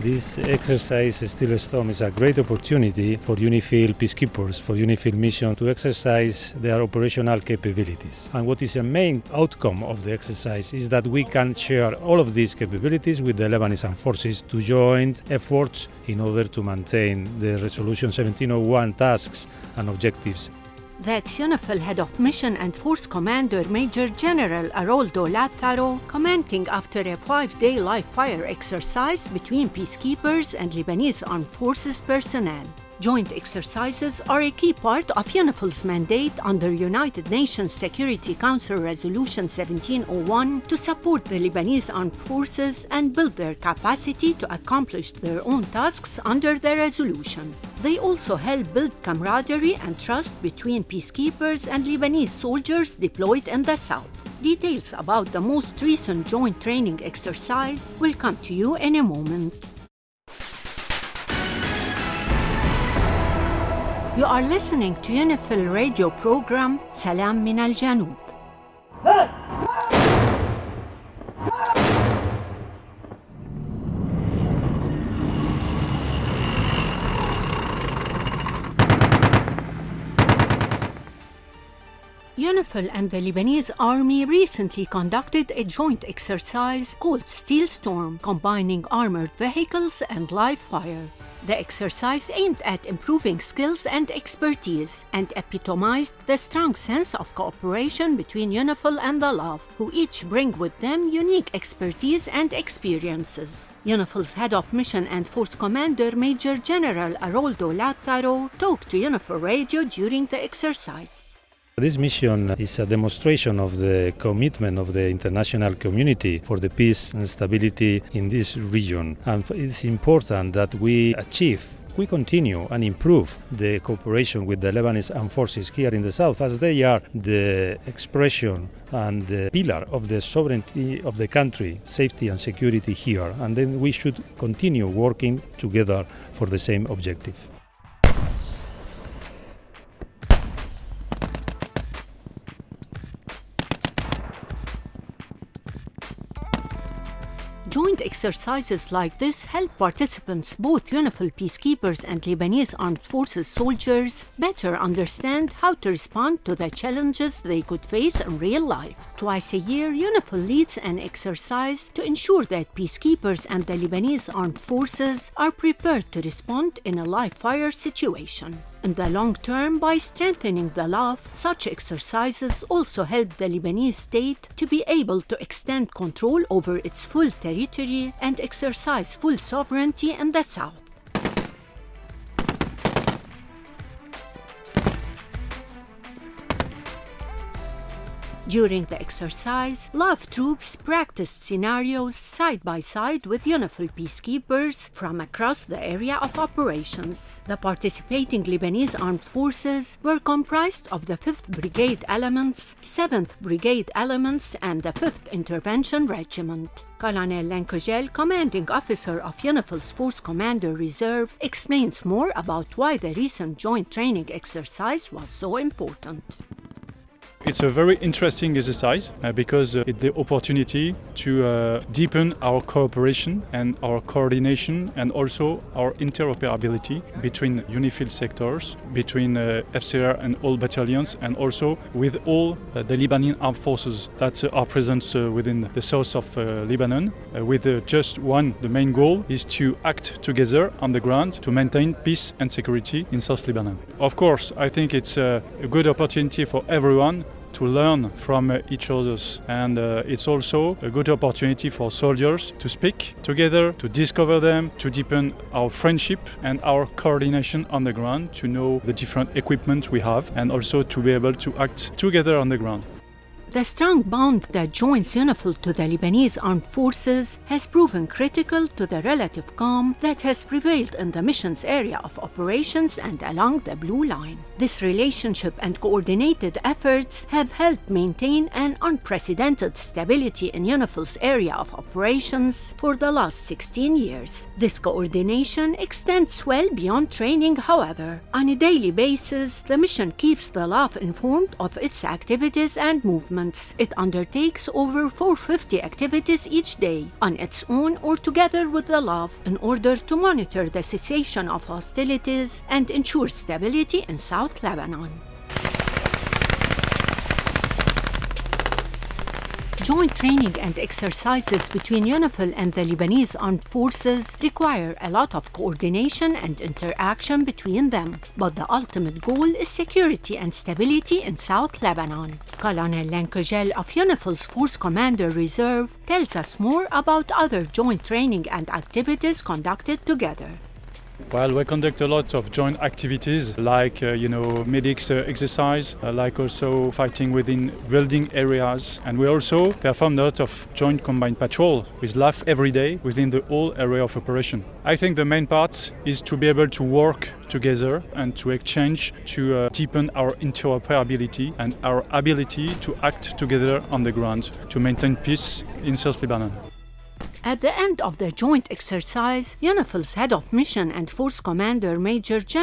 This exercise, Steel Storm, is a great opportunity for UNIFIL peacekeepers, for UNIFIL mission to exercise their operational capabilities. And what is the main outcome of the exercise is that we can share all of these capabilities with the Lebanese armed forces to joint efforts in order to maintain the Resolution 1701 tasks and objectives. That's UNIFIL Head of Mission and Force Commander Major General Aroldo Lazzaro commenting after a 5-day live fire exercise between peacekeepers and Lebanese armed forces personnel. Joint exercises are a key part of UNIFIL's mandate under United Nations Security Council Resolution 1701 to support the Lebanese armed forces and build their capacity to accomplish their own tasks under the resolution. They also help build camaraderie and trust between peacekeepers and Lebanese soldiers deployed in the south. Details about the most recent joint training exercise will come to you in a moment. You are listening to UNIFIL radio program Salam Min Al Janoob. UNIFIL and the Lebanese Army recently conducted a joint exercise called Steel Storm, combining armored vehicles and live fire. The exercise aimed at improving skills and expertise and epitomized the strong sense of cooperation between UNIFIL and the LAF, who each bring with them unique expertise and experiences. UNIFIL's Head of Mission and Force Commander Major General Aroldo Lazzaro talked to UNIFIL Radio during the exercise. This mission is a demonstration of the commitment of the international community for the peace and stability in this region. And it's important that we continue and improve the cooperation with the Lebanese armed forces here in the south, as they are the expression and the pillar of the sovereignty of the country, safety and security here. And then we should continue working together for the same objective. Joint exercises like this help participants, both UNIFIL peacekeepers and Lebanese armed forces soldiers, better understand how to respond to the challenges they could face in real life. Twice a year, UNIFIL leads an exercise to ensure that peacekeepers and the Lebanese armed forces are prepared to respond in a live fire situation. In the long term, by strengthening the LAF, such exercises also help the Lebanese state to be able to extend control over its full territory and exercise full sovereignty in the south. During the exercise, LAF troops practiced scenarios side by side with UNIFIL peacekeepers from across the area of operations. The participating Lebanese armed forces were comprised of the 5th Brigade Elements, 7th Brigade Elements, and the 5th Intervention Regiment. Colonel Lankogel, commanding officer of UNIFIL's Force Commander Reserve, explains more about why the recent joint training exercise was so important. It's a very interesting exercise because it's the opportunity to deepen our cooperation and our coordination and also our interoperability between UNIFIL sectors, between FCR and all battalions, and also with all the Lebanese armed forces that are present within the south of Lebanon. With just one, the main goal is to act together on the ground to maintain peace and security in South Lebanon. Of course, I think it's a good opportunity for everyone to learn from each other, and it's also a good opportunity for soldiers to speak together, to discover them, to deepen our friendship and our coordination on the ground, to know the different equipment we have, and also to be able to act together on the ground. The strong bond that joins UNIFIL to the Lebanese armed forces has proven critical to the relative calm that has prevailed in the mission's area of operations and along the Blue Line. This relationship and coordinated efforts have helped maintain an unprecedented stability in UNIFIL's area of operations for the last 16 years. This coordination extends well beyond training, however. On a daily basis, the mission keeps the LAF informed of its activities and movements. months, it undertakes over 450 activities each day, on its own or together with the LAF, in order to monitor the cessation of hostilities and ensure stability in South Lebanon. Joint training and exercises between UNIFIL and the Lebanese Armed Forces require a lot of coordination and interaction between them, but the ultimate goal is security and stability in South Lebanon. Colonel Lankogel of UNIFIL's Force Commander Reserve tells us more about other joint training and activities conducted together. Well, we conduct a lot of joint activities like, medics exercise, like also fighting within building areas. And we also perform a lot of joint combined patrol with LAF every day within the whole area of operation. I think the main part is to be able to work together and to exchange to deepen our interoperability and our ability to act together on the ground to maintain peace in South Lebanon. At the end of the joint exercise, UNIFIL's Head of Mission and Force Commander Major General